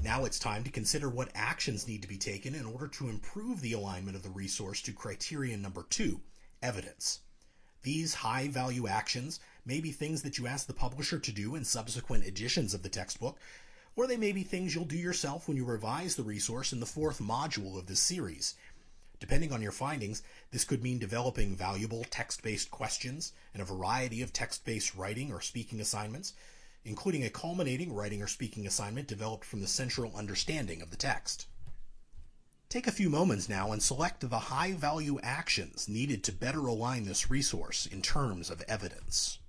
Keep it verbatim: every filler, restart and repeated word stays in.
Now it's time to consider what actions need to be taken in order to improve the alignment of the resource to criterion number two, evidence. These high-value actions may be things that you ask the publisher to do in subsequent editions of the textbook, or they may be things you'll do yourself when you revise the resource in the fourth module of this series. Depending on your findings, this could mean developing valuable text-based questions and a variety of text-based writing or speaking assignments, including a culminating writing or speaking assignment developed from the central understanding of the text. Take a few moments now and select the high-value actions needed to better align this resource in terms of evidence.